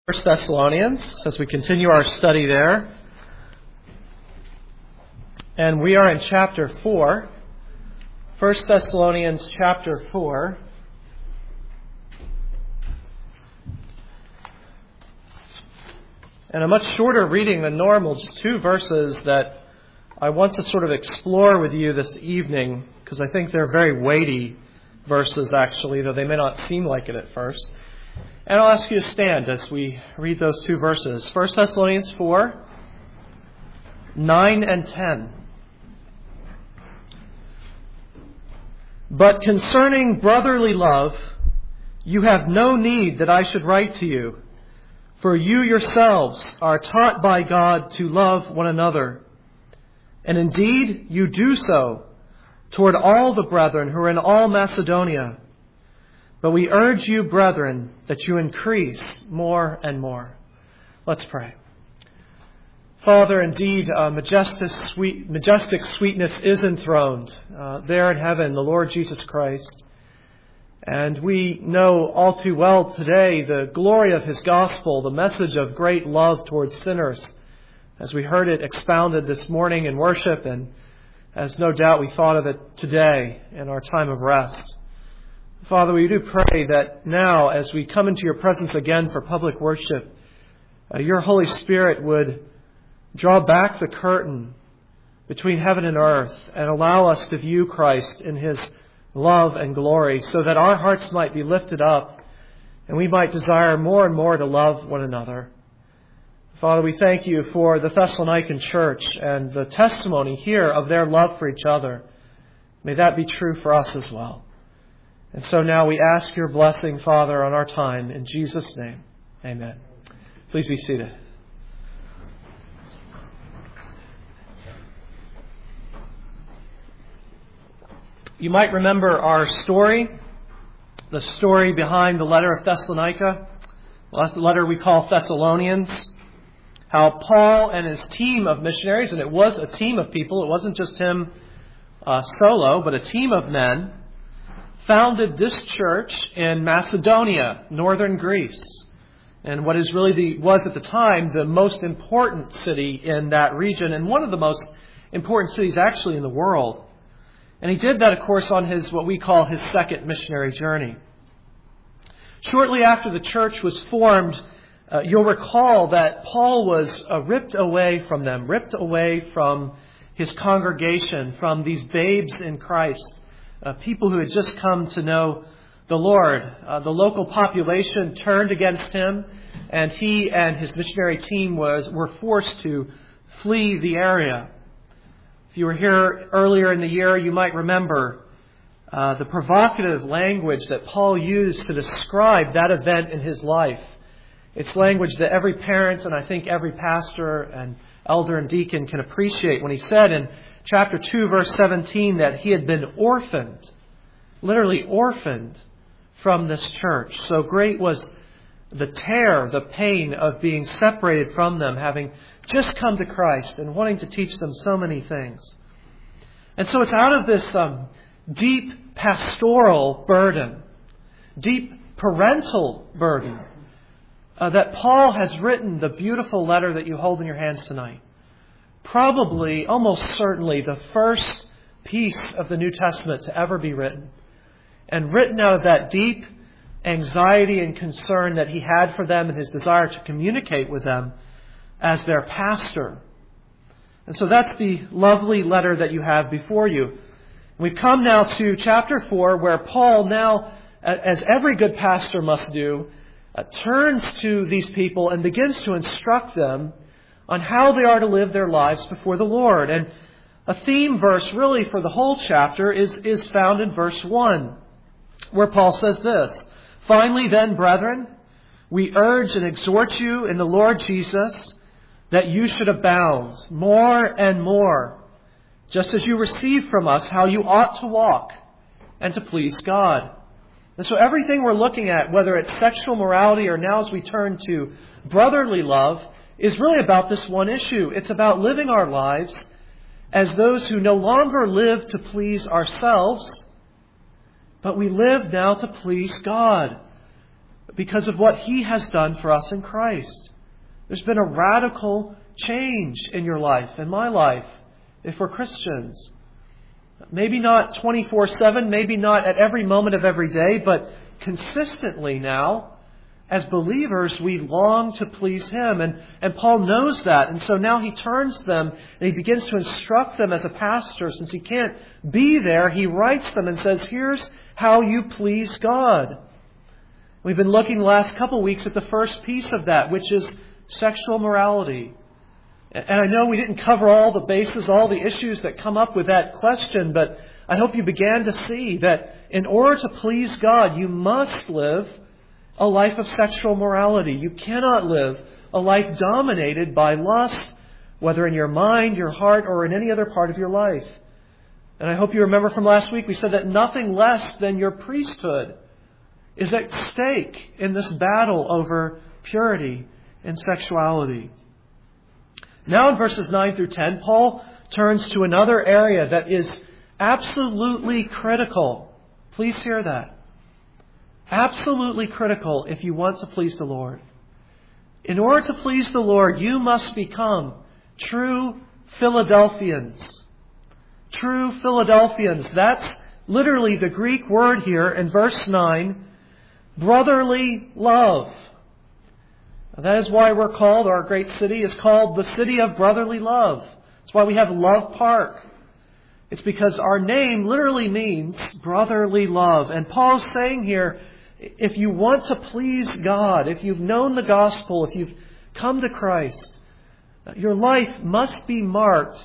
First Thessalonians as we continue our study there. And we are in chapter 4. 1 Thessalonians chapter 4. And a much shorter reading than normal, just 2 verses that I want to sort of explore with you this evening, because I think they're very weighty verses actually, though they may not seem like it at first. And I'll ask you to stand as we read those 2 verses. 1 Thessalonians 4, 9 and 10. But concerning brotherly love, you have no need that I should write to you, for you yourselves are taught by God to love one another. And indeed, you do so toward all the brethren who are in all Macedonia. But we urge you, brethren, that you increase more and more. Let's pray. Father, indeed, majestic sweetness is enthroned there in heaven, the Lord Jesus Christ. And we know all too well today the glory of His gospel, the message of great love towards sinners, as we heard it expounded this morning in worship, and as no doubt we thought of it today in our time of rest. Father, we do pray that now, as we come into your presence again for public worship, your Holy Spirit would draw back the curtain between heaven and earth and allow us to view Christ in His love and glory, so that our hearts might be lifted up and we might desire more and more to love one another. Father, we thank you for the Thessalonican church and the testimony here of their love for each other. May that be true for us as well. And so now we ask your blessing, Father, on our time. In Jesus' name, amen. Please be seated. You might remember our story, the story behind the letter of Thessalonica. Well, that's the letter we call Thessalonians. How Paul and his team of missionaries, and it was a team of people, it wasn't just him solo, but a team of men, founded this church in Macedonia, northern Greece, and what is really was at the time the most important city in that region, and one of the most important cities actually in the world. And he did that, of course, on what we call his second missionary journey. Shortly after the church was formed, you'll recall that Paul was ripped away from them, ripped away from his congregation, from these babes in Christ. People who had just come to know the Lord. The local population turned against him, and he and his missionary team were forced to flee the area. If you were here earlier in the year, you might remember the provocative language that Paul used to describe that event in his life. It's language that every parent and I think every pastor and elder and deacon can appreciate when he said in Chapter 2, verse 17, that he had been orphaned, literally orphaned from this church. So great was the terror, the pain of being separated from them, having just come to Christ and wanting to teach them so many things. And so it's out of this deep pastoral burden, deep parental burden, that Paul has written the beautiful letter that you hold in your hands tonight. Probably, almost certainly, the first piece of the New Testament to ever be written. And written out of that deep anxiety and concern that he had for them and his desire to communicate with them as their pastor. And so that's the lovely letter that you have before you. We've come now to chapter 4, where Paul now, as every good pastor must do, turns to these people and begins to instruct them on how they are to live their lives before the Lord. And a theme verse really for the whole chapter is found in verse 1, where Paul says this: "Finally then, brethren, we urge and exhort you in the Lord Jesus that you should abound more and more, just as you receive from us how you ought to walk and to please God." And so everything we're looking at, whether it's sexual morality or now as we turn to brotherly love, is really about this one issue. It's about living our lives as those who no longer live to please ourselves, but we live now to please God. because of what He has done for us in Christ. There's been a radical change in your life, in my life, if we're Christians. Maybe not 24/7, maybe not at every moment of every day, but consistently now, as believers, we long to please Him. And Paul knows that. And so now he turns them and he begins to instruct them as a pastor. Since he can't be there, he writes them and says, here's how you please God. We've been looking the last couple weeks at the first piece of that, which is sexual morality. And I know we didn't cover all the bases, all the issues that come up with that question, but I hope you began to see that in order to please God, you must live a life of sexual morality. You cannot live a life dominated by lust, whether in your mind, your heart, or in any other part of your life. And I hope you remember from last week, we said that nothing less than your priesthood is at stake in this battle over purity and sexuality. Now in verses 9 through 10, Paul turns to another area that is absolutely critical. Please hear that. Absolutely critical if you want to please the Lord. In order to please the Lord, you must become true Philadelphians. True Philadelphians. That's literally the Greek word here in verse 9. Brotherly love. That is why we're called, our great city is called the City of Brotherly Love. That's why we have Love Park. It's because our name literally means brotherly love. And Paul's saying here, if you want to please God, if you've known the gospel, if you've come to Christ, your life must be marked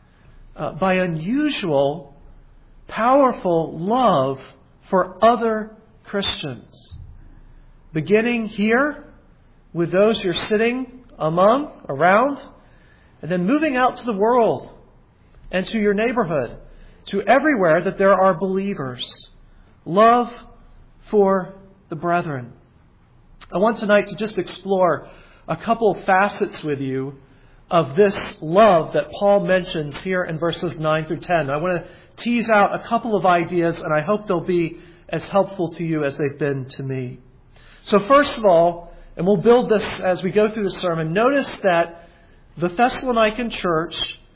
by unusual, powerful love for other Christians. Beginning here with those you're sitting around, and then moving out to the world and to your neighborhood, to everywhere that there are believers. Love for the brethren. I want tonight to just explore a couple of facets with you of this love that Paul mentions here in verses 9 through 10. I want to tease out a couple of ideas, and I hope they'll be as helpful to you as they've been to me. So first of all, and we'll build this as we go through the sermon, notice that the Thessalonican church,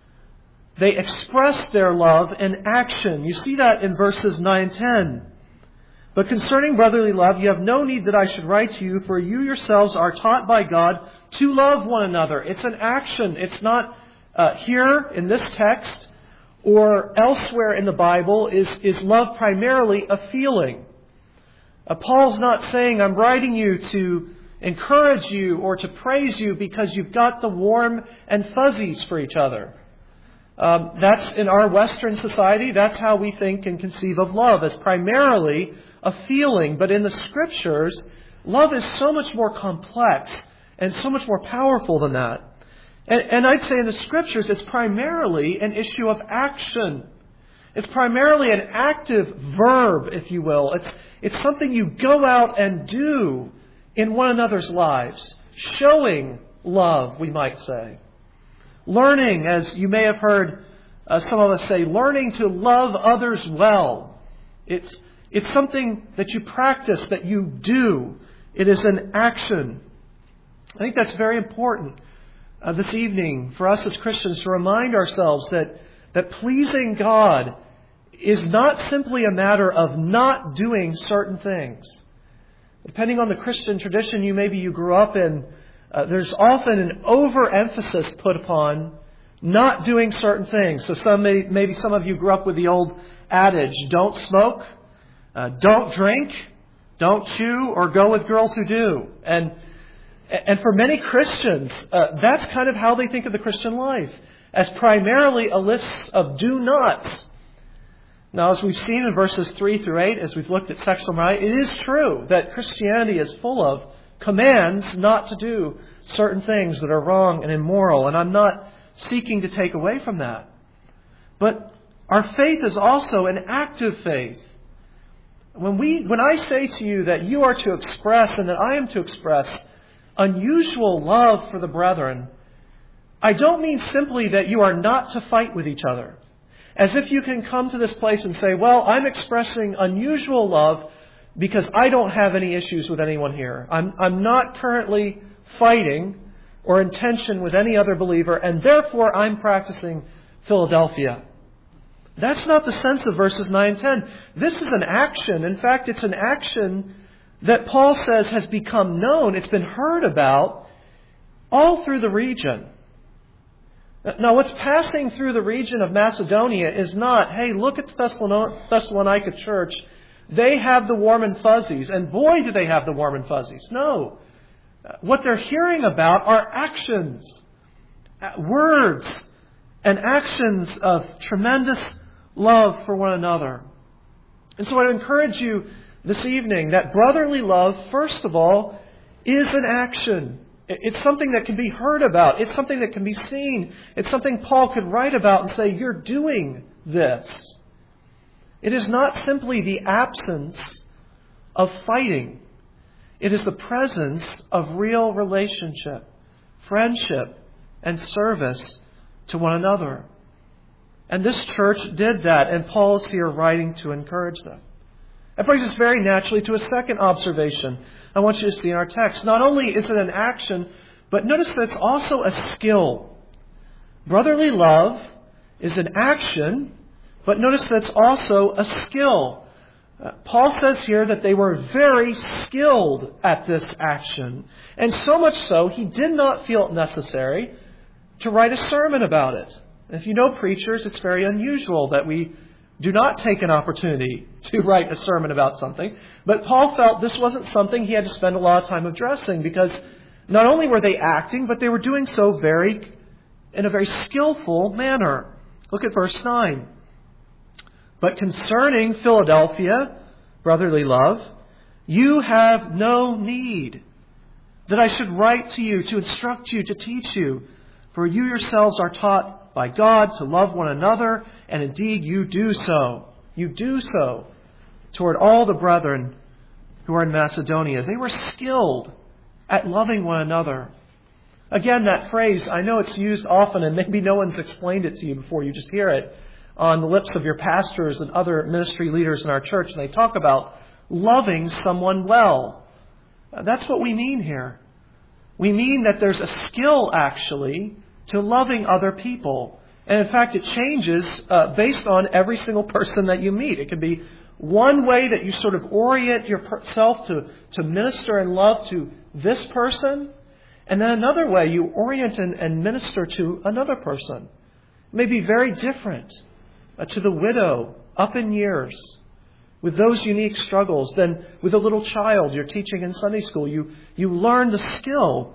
they express their love in action. You see that in verses 9 and 10. But concerning brotherly love, you have no need that I should write to you, for you yourselves are taught by God to love one another. It's an action. It's not here in this text or elsewhere in the Bible is love primarily a feeling. Paul's not saying, I'm writing you to encourage you or to praise you because you've got the warm and fuzzies for each other. That's in our Western society, that's how we think and conceive of love, as primarily a feeling. But in the Scriptures, love is so much more complex and so much more powerful than that. And I'd say in the Scriptures, it's primarily an issue of action. It's primarily an active verb, if you will. It's something you go out and do in one another's lives. Showing love, we might say. Learning, as you may have heard some of us say, learning to love others well. It's something that you practice, that you do. It is an action. I think that's very important this evening for us as Christians to remind ourselves that pleasing God is not simply a matter of not doing certain things. Depending on the Christian tradition you grew up in, there's often an overemphasis put upon not doing certain things. So maybe some of you grew up with the old adage, don't smoke, don't drink, don't chew, or go with girls who do. And for many Christians, that's kind of how they think of the Christian life, as primarily a list of do nots. Now, as we've seen in verses 3 through 8, as we've looked at sexual morality, it is true that Christianity is full of commands not to do certain things that are wrong and immoral. And I'm not seeking to take away from that. But our faith is also an active faith. When I say to you that you are to express and that I am to express unusual love for the brethren, I don't mean simply that you are not to fight with each other. As if you can come to this place and say, well, I'm expressing unusual love because I don't have any issues with anyone here. I'm not currently fighting or in tension with any other believer, and therefore I'm practicing Philadelphia. That's not the sense of verses 9 and 10. This is an action. In fact, it's an action that Paul says has become known. It's been heard about all through the region. Now, what's passing through the region of Macedonia is not, hey, look at the Thessalonica church. They have the warm and fuzzies. And boy, do they have the warm and fuzzies. No. What they're hearing about are actions, words, and actions of tremendous love for one another. And so I'd encourage you this evening that brotherly love, first of all, is an action. It's something that can be heard about. It's something that can be seen. It's something Paul could write about and say, you're doing this. It is not simply the absence of fighting. It is the presence of real relationship, friendship, and service to one another. And this church did that, and Paul is here writing to encourage them. That brings us very naturally to a second observation I want you to see in our text. Not only is it an action, but notice that it's also a skill. Brotherly love is an action, but notice that it's also a skill. Paul says here that they were very skilled at this action. And so much so, he did not feel it necessary to write a sermon about it. And if you know preachers, it's very unusual that we do not take an opportunity to write a sermon about something. But Paul felt this wasn't something he had to spend a lot of time addressing, because not only were they acting, but they were doing so in a very skillful manner. Look at verse 9. But concerning Philadelphia, brotherly love, you have no need that I should write to you, to instruct you, to teach you. For you yourselves are taught by God to love one another, and indeed you do so. You do so toward all the brethren who are in Macedonia. They were skilled at loving one another. Again, that phrase, I know it's used often, and maybe no one's explained it to you before. You just hear it on the lips of your pastors and other ministry leaders in our church, and they talk about loving someone well. That's what we mean here. We mean that there's a skill, actually, to loving other people. And in fact, it changes based on every single person that you meet. It can be one way that you sort of orient yourself to minister and love to this person, and then another way you orient and minister to another person. It may be very different to the widow up in years with those unique struggles than with a little child you're teaching in Sunday school. You learn the skill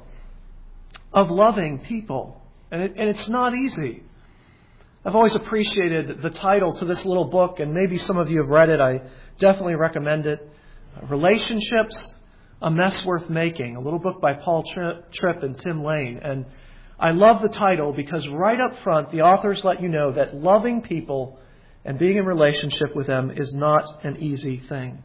of loving people. And it's not easy. I've always appreciated the title to this little book, and maybe some of you have read it. I definitely recommend it. Relationships, A Mess Worth Making, a little book by Paul Tripp and Tim Lane. And I love the title because right up front, the authors let you know that loving people and being in relationship with them is not an easy thing.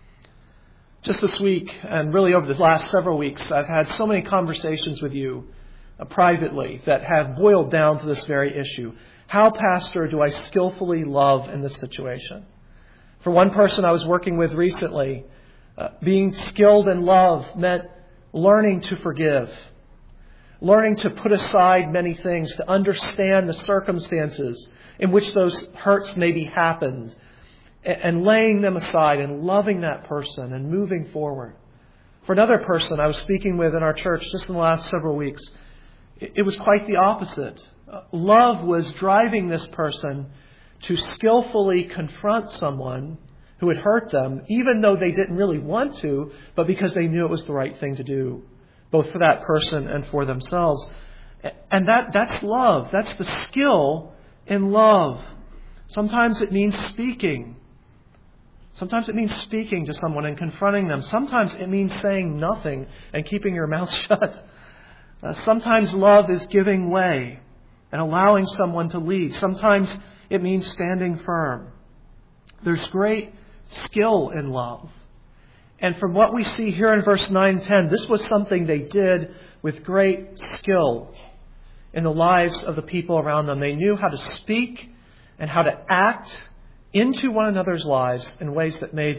Just this week, and really over the last several weeks, I've had so many conversations with you privately that have boiled down to this very issue. How, Pastor, do I skillfully love in this situation? For one person I was working with recently, being skilled in love meant learning to forgive, learning to put aside many things, to understand the circumstances in which those hurts maybe happened, and laying them aside and loving that person and moving forward. For another person I was speaking with in our church just in the last several weeks, it was quite the opposite. Love was driving this person to skillfully confront someone who had hurt them, even though they didn't really want to, but because they knew it was the right thing to do, both for that person and for themselves. And that's love. That's the skill in love. Sometimes it means speaking. Sometimes it means speaking to someone and confronting them. Sometimes it means saying nothing and keeping your mouth shut. Sometimes love is giving way and allowing someone to lead. Sometimes it means standing firm. There's great skill in love. And from what we see here in verse 9 and 10, this was something they did with great skill in the lives of the people around them. They knew how to speak and how to act into one another's lives in ways that made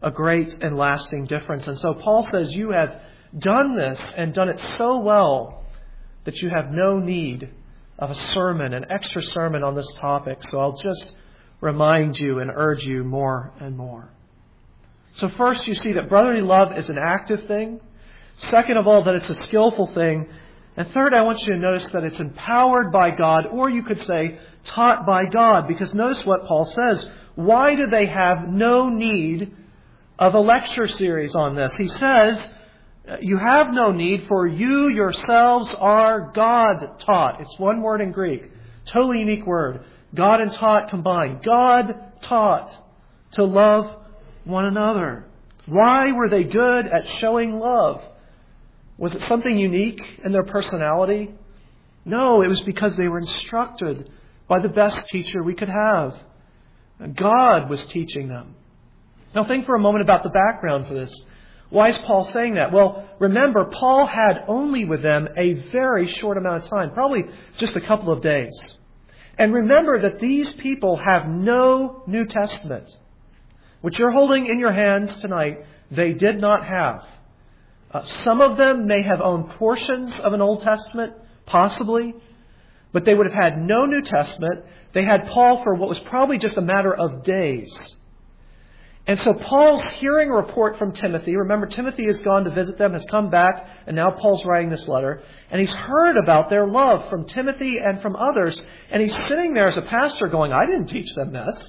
a great and lasting difference. And so Paul says, you have done this and done it so well that you have no need of a sermon, an extra sermon on this topic. So I'll just remind you and urge you more and more. So first, you see that brotherly love is an active thing. Second of all, that it's a skillful thing. And third, I want you to notice that it's empowered by God, or you could say taught by God. Because notice what Paul says. Why do they have no need of a lecture series on this? He says, you have no need, for you yourselves are God taught. It's one word in Greek. Totally unique word. God and taught combined. God taught to love one another. Why were they good at showing love? Was it something unique in their personality? No, it was because they were instructed by the best teacher we could have. God was teaching them. Now think for a moment about the background for this. Why is Paul saying that? Well, remember, Paul had only with them a very short amount of time, probably just a couple of days. And remember that these people have no New Testament. What you're holding in your hands tonight, they did not have. Some of them may have owned portions of an Old Testament, possibly, but they would have had no New Testament. They had Paul for what was probably just a matter of days. And so Paul's hearing a report from Timothy. Remember, Timothy has gone to visit them, has come back, and now Paul's writing this letter. And he's heard about their love from Timothy and from others. And he's sitting there as a pastor going, I didn't teach them this.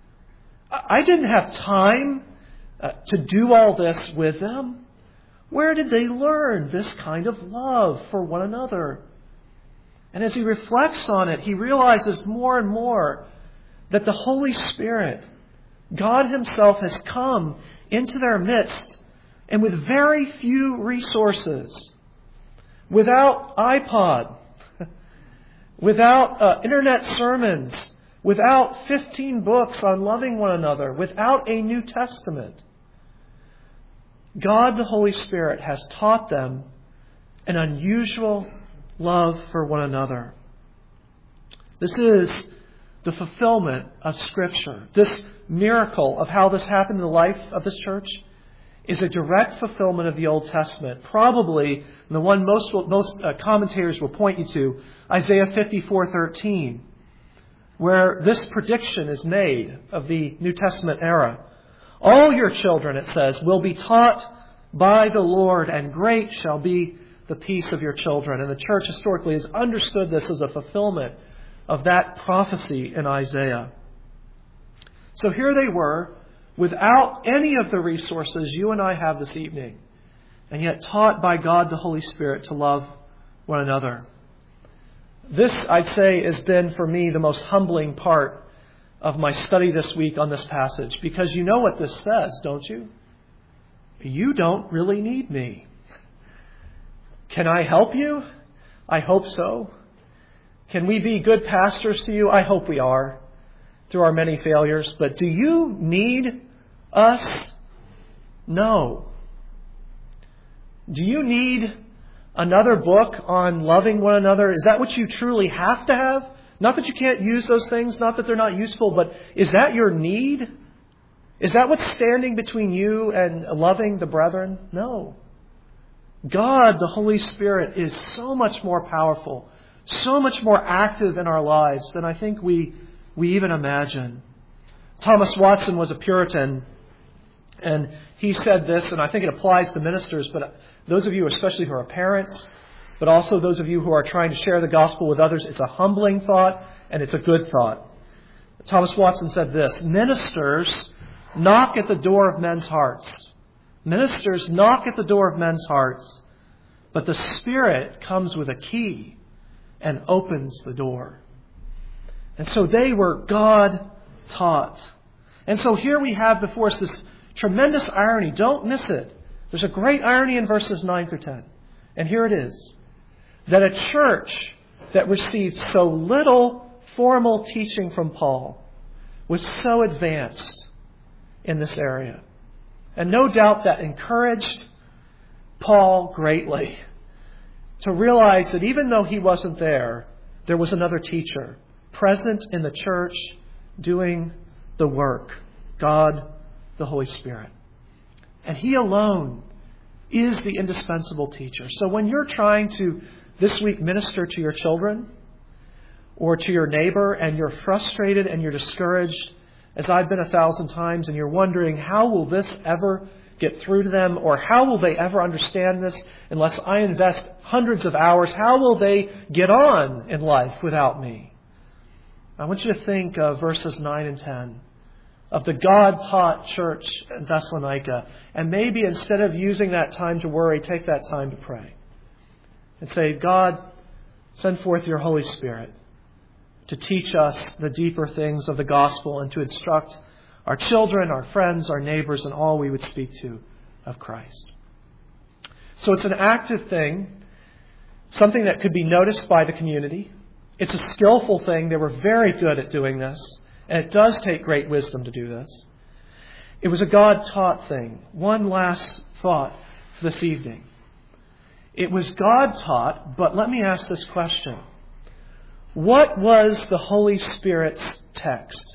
I didn't have time to do all this with them. Where did they learn this kind of love for one another? And as he reflects on it, he realizes more and more that the Holy Spirit, God Himself, has come into their midst, and with very few resources, without iPod, without internet sermons, without 15 books on loving one another, without a New Testament, God the Holy Spirit has taught them an unusual love for one another. This is the fulfillment of Scripture. This miracle of how this happened in the life of this church is a direct fulfillment of the Old Testament. Probably the one most commentators will point you to, Isaiah 54:13, where this prediction is made of the New Testament era. All your children, it says, will be taught by the Lord, and great shall be the peace of your children. And the church historically has understood this as a fulfillment of that prophecy in Isaiah. So here they were, without any of the resources you and I have this evening, and yet taught by God the Holy Spirit to love one another. This, I'd say, has been for me the most humbling part of my study this week on this passage, because you know what this says, don't you? You don't really need me. Can I help you? I hope so. Can we be good pastors to you? I hope we are, through our many failures. But do you need us? No. Do you need another book on loving one another? Is that what you truly have to have? Not that you can't use those things, not that they're not useful, but is that your need? Is that what's standing between you and loving the brethren? No. God, the Holy Spirit, is so much more powerful, so much more active in our lives than I think we even imagine. Thomas Watson was a Puritan, and he said this, and I think it applies to ministers, but those of you especially who are parents, but also those of you who are trying to share the gospel with others, it's a humbling thought and it's a good thought. Thomas Watson said this: ministers knock at the door of men's hearts. Ministers knock at the door of men's hearts, but the Spirit comes with a key and opens the door. And so they were God taught. And so here we have before us this tremendous irony. Don't miss it. There's a great irony in verses 9 through 10. And here it is. That a church that received so little formal teaching from Paul was so advanced in this area. And no doubt that encouraged Paul greatly to realize that even though he wasn't there, there was another teacher present in the church doing the work. God, the Holy Spirit. And He alone is the indispensable teacher. So when you're trying to this week minister to your children or to your neighbor and you're frustrated and you're discouraged, as I've been 1,000 times, and you're wondering, how will this ever get through to them? Or how will they ever understand this unless I invest hundreds of hours? How will they get on in life without me? I want you to think of verses 9 and 10 of the God-taught church in Thessalonica. And maybe instead of using that time to worry, take that time to pray. And say, God, send forth your Holy Spirit to teach us the deeper things of the gospel and to instruct our children, our friends, our neighbors, and all we would speak to of Christ. So it's an active thing, something that could be noticed by the community. It's a skillful thing. They were very good at doing this, and it does take great wisdom to do this. It was a God-taught thing. One last thought for this evening. It was God-taught, but let me ask this question. What was the Holy Spirit's text?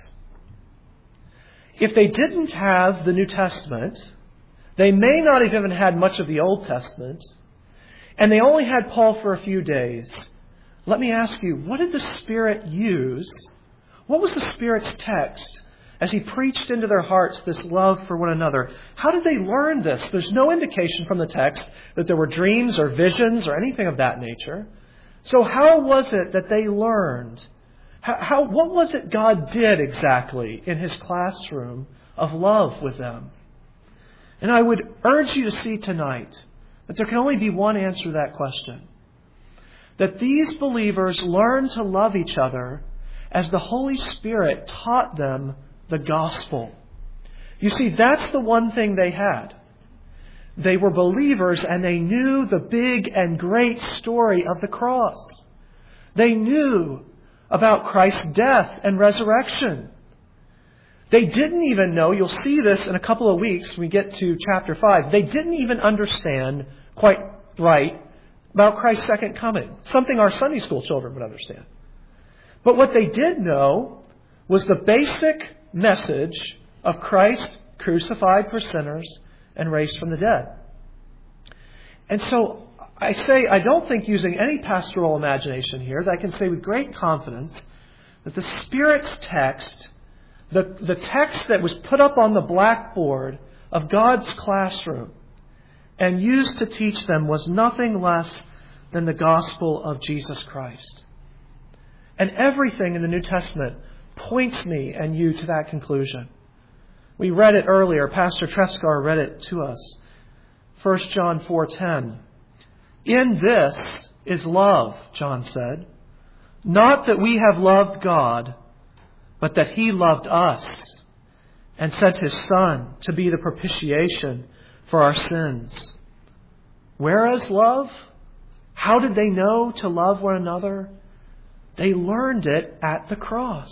If they didn't have the New Testament, they may not have even had much of the Old Testament, and they only had Paul for a few days. Let me ask you, what did the Spirit use? What was the Spirit's text as He preached into their hearts this love for one another? How did they learn this? There's no indication from the text that there were dreams or visions or anything of that nature. So how was it that they learned? What was it God did exactly in His classroom of love with them? And I would urge you to see tonight that there can only be one answer to that question. That these believers learned to love each other as the Holy Spirit taught them the gospel. You see, that's the one thing they had. They were believers and they knew the big and great story of the cross. They knew about Christ's death and resurrection. They didn't even know, you'll see this in a couple of weeks when we get to chapter 5, they didn't even understand quite right about Christ's second coming. Something our Sunday school children would understand. But what they did know was the basic message of Christ crucified for sinners and raised from the dead. And so I say, I don't think using any pastoral imagination here, that I can say with great confidence that the Spirit's text, the text that was put up on the blackboard of God's classroom and used to teach them was nothing less than the gospel of Jesus Christ. And everything in the New Testament points me and you to that conclusion. We read it earlier. Pastor Trescar read it to us. 1 John 4:10. In this is love, John said. Not that we have loved God, but that He loved us and sent His Son to be the propitiation for our sins. Where is love? How did they know to love one another? They learned it at the cross.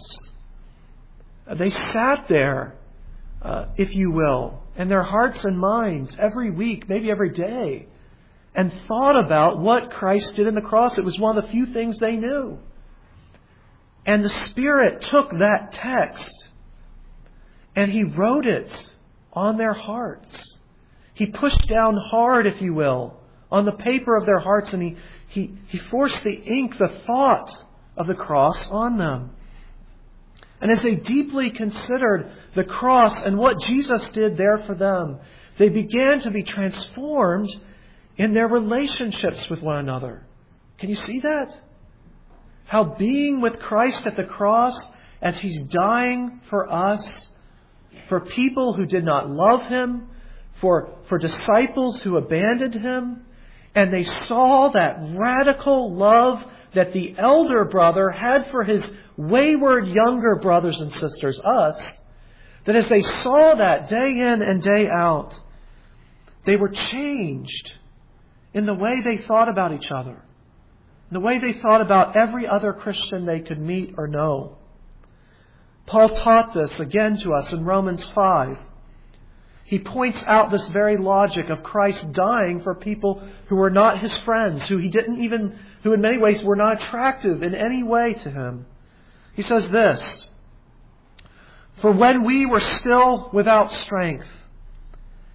They sat there, if you will, in their hearts and minds every week, maybe every day, and thought about what Christ did in the cross. It was one of the few things they knew. And the Spirit took that text and He wrote it on their hearts. He pushed down hard, if you will, on the paper of their hearts, and He forced the ink, the thought of the cross on them. And as they deeply considered the cross and what Jesus did there for them, they began to be transformed in their relationships with one another. Can you see that? How being with Christ at the cross, as He's dying for us, for people who did not love Him, for disciples who abandoned Him, and they saw that radical love that the elder brother had for his wayward younger brothers and sisters, us, that as they saw that day in and day out, they were changed in the way they thought about each other, in the way they thought about every other Christian they could meet or know. Paul taught this again to us in Romans 5. He points out this very logic of Christ dying for people who were not His friends, who in many ways were not attractive in any way to Him. He says this, "For when we were still without strength,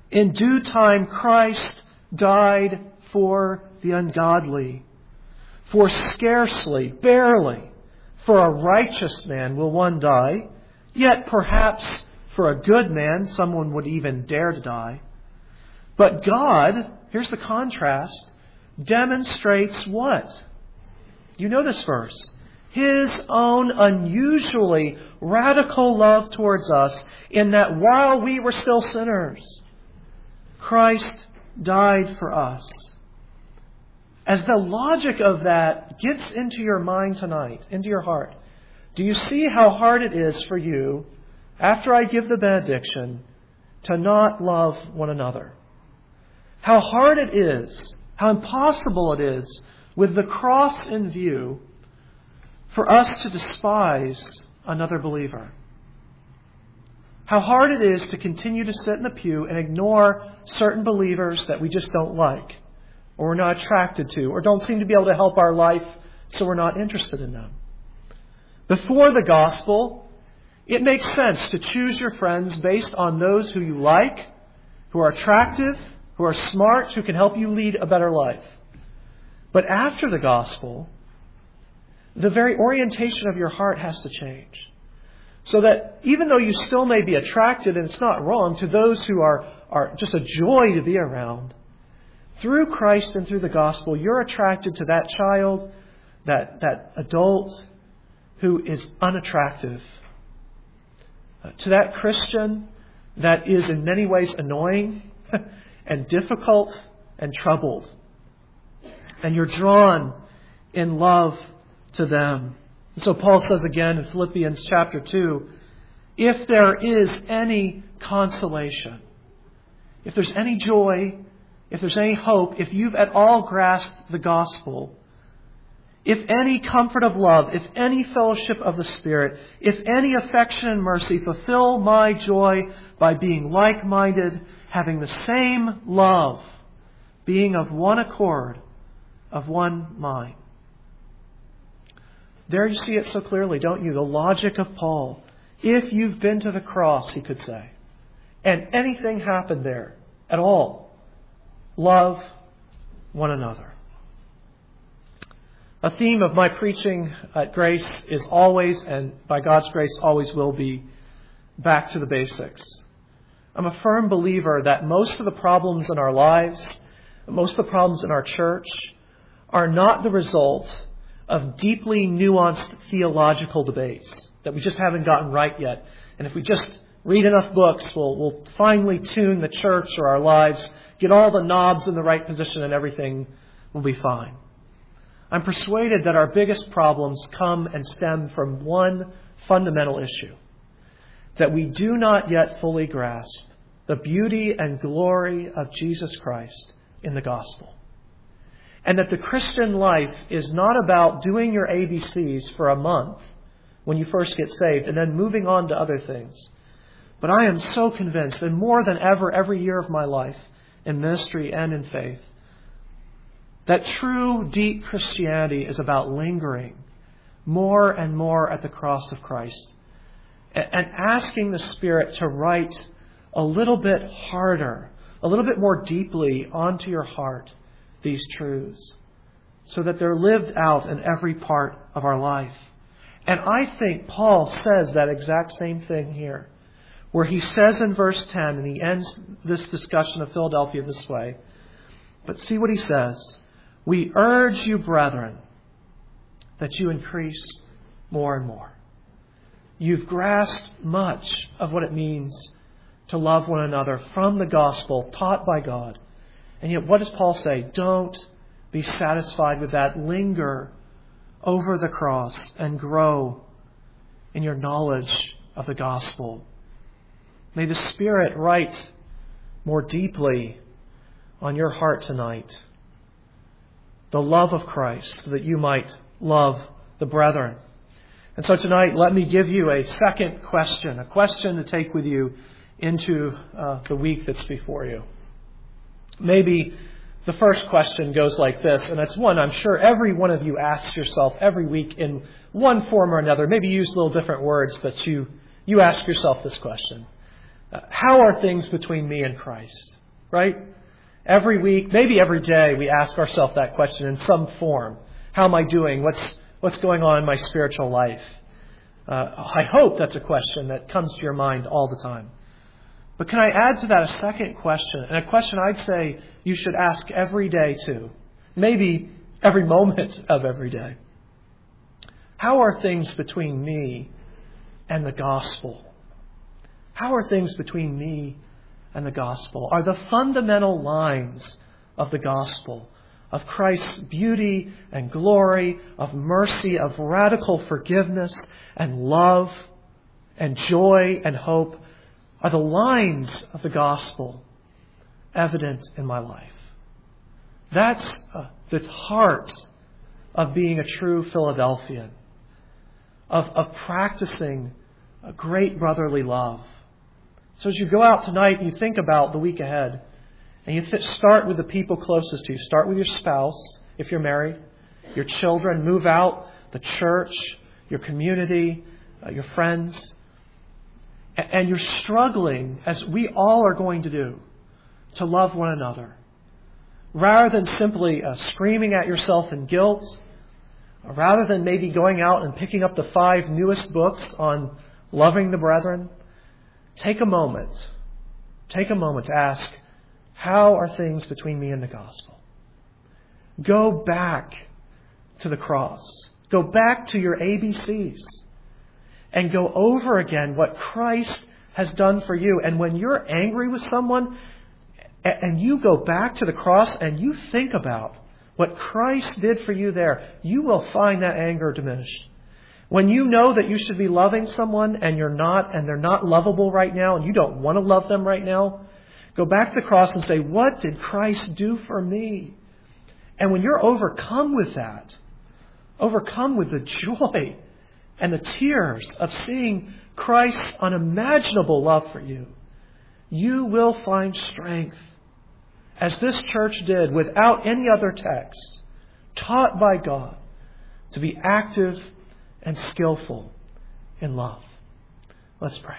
In due time, Christ died for the ungodly. For scarcely, barely, for a righteous man will one die, yet perhaps for a good man someone would even dare to die. But God, here's the contrast, demonstrates what? You know this verse. His own unusually radical love towards us, in that while we were still sinners, Christ died for us. As the logic of that gets into your mind tonight, into your heart, do you see how hard it is for you, after I give the benediction, to not love one another? How hard it is, how impossible it is, with the cross in view, for us to despise another believer. How hard it is to continue to sit in the pew and ignore certain believers that we just don't like, or we're not attracted to, or don't seem to be able to help our life, so we're not interested in them. Before the gospel, it makes sense to choose your friends based on those who you like, who are attractive, who are smart, who can help you lead a better life. But after the gospel, the very orientation of your heart has to change. So that even though you still may be attracted, and it's not wrong, to those who are just a joy to be around, through Christ and through the gospel, you're attracted to that child, that adult who is unattractive, to that Christian that is in many ways annoying and difficult and troubled. And you're drawn in love to them. And so Paul says again in Philippians chapter 2, if there is any consolation, if there's any joy, if there's any hope, if you've at all grasped the gospel, if any comfort of love, if any fellowship of the Spirit, if any affection and mercy, fulfill my joy by being like-minded, having the same love, being of one accord, of one mind. There you see it so clearly, don't you? The logic of Paul. If you've been to the cross, he could say, and anything happened there at all, love one another. A theme of my preaching at Grace is always, and by God's grace always will be, back to the basics. I'm a firm believer that most of the problems in our lives, most of the problems in our church, are not the result of deeply nuanced theological debates that we just haven't gotten right yet. And if we just read enough books, we'll finally tune the church or our lives, get all the knobs in the right position, and everything will be fine. I'm persuaded that our biggest problems come and stem from one fundamental issue, that we do not yet fully grasp the beauty and glory of Jesus Christ in the gospel. And that the Christian life is not about doing your ABCs for a month when you first get saved and then moving on to other things. But I am so convinced, and more than ever, every year of my life, in ministry and in faith, that true, deep Christianity is about lingering more and more at the cross of Christ and asking the Spirit to write a little bit harder, a little bit more deeply onto your heart these truths so that they're lived out in every part of our life. And I think Paul says that exact same thing here, where he says in verse 10, and he ends this discussion of Philadelphia this way, but see what he says. We urge you, brethren, that you increase more and more. You've grasped much of what it means to love one another from the gospel taught by God. And yet, what does Paul say? Don't be satisfied with that. Linger over the cross and grow in your knowledge of the gospel. May the Spirit write more deeply on your heart tonight the love of Christ, so that you might love the brethren. And so tonight, let me give you a second question, a question to take with you into the week that's before you. Maybe the first question goes like this, and it's one I'm sure every one of you asks yourself every week in one form or another. Maybe you use little different words, but you ask yourself this question. How are things between me and Christ? right? Every week, maybe every day, we ask ourselves that question in some form. How am I doing? What's going on in my spiritual life? I hope that's a question that comes to your mind all the time. But can I add to that a second question? And a question I'd say you should ask every day too. Maybe every moment of every day. How are things between me and the gospel? How are things between me and the gospel? Are the fundamental lines of the gospel, of Christ's beauty and glory, of mercy, of radical forgiveness and love and joy and hope, are the lines of the gospel evident in my life? That's the heart of being a true Philadelphian, of practicing a great brotherly love. So as you go out tonight and you think about the week ahead, and you start with the people closest to you. Start with your spouse, if you're married, your children, move out, the church, your community, your friends. And you're struggling, as we all are going to do, to love one another. Rather than simply screaming at yourself in guilt, or rather than maybe going out and picking up the 5 newest books on loving the brethren, take a moment to ask, how are things between me and the gospel? Go back to the cross. Go back to your ABCs. And go over again what Christ has done for you. And when you're angry with someone, and you go back to the cross and you think about what Christ did for you there, you will find that anger diminished. When you know that you should be loving someone and you're not, and they're not lovable right now, and you don't want to love them right now, go back to the cross and say, what did Christ do for me? And when you're overcome with that, overcome with the joy and the tears of seeing Christ's unimaginable love for you, you will find strength, as this church did without any other text, taught by God, to be active and skillful in love. Let's pray.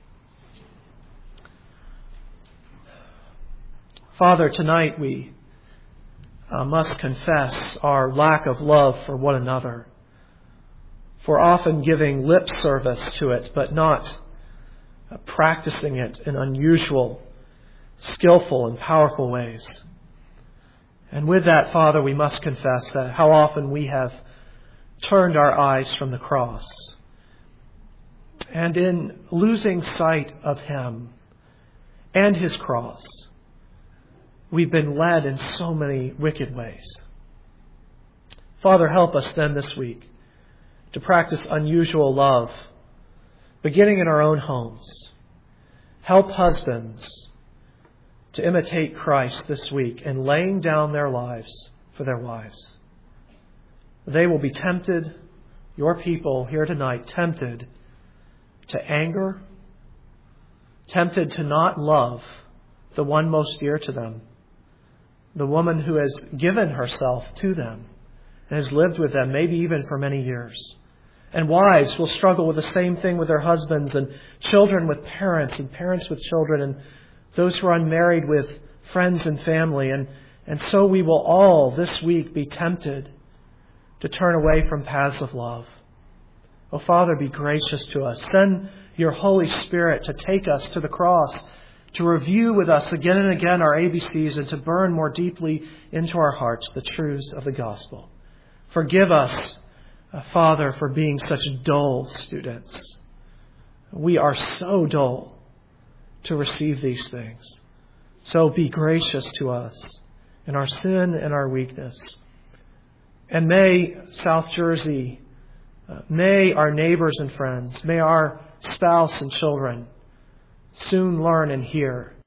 Father, tonight we must confess our lack of love for one another, for often giving lip service to it, but not practicing it in unusual, skillful, and powerful ways. And with that, Father, we must confess that how often we have turned our eyes from the cross. And in losing sight of Him and His cross, we've been led in so many wicked ways. Father, help us then this week to practice unusual love, beginning in our own homes. Help husbands to imitate Christ this week in laying down their lives for their wives. They will be tempted, your people here tonight, tempted to anger, tempted to not love the one most dear to them, the woman who has given herself to them and has lived with them, maybe even for many years. And wives will struggle with the same thing with their husbands, and children with parents, and parents with children, and those who are unmarried with friends and family. And so we will all this week be tempted to turn away from paths of love. Oh, Father, be gracious to us. Send your Holy Spirit to take us to the cross, to review with us again and again our ABCs, and to burn more deeply into our hearts the truths of the gospel. Forgive us, Father, for being such dull students. We are so dull to receive these things. So be gracious to us in our sin and our weakness. And may South Jersey, may our neighbors and friends, may our spouse and children soon learn and hear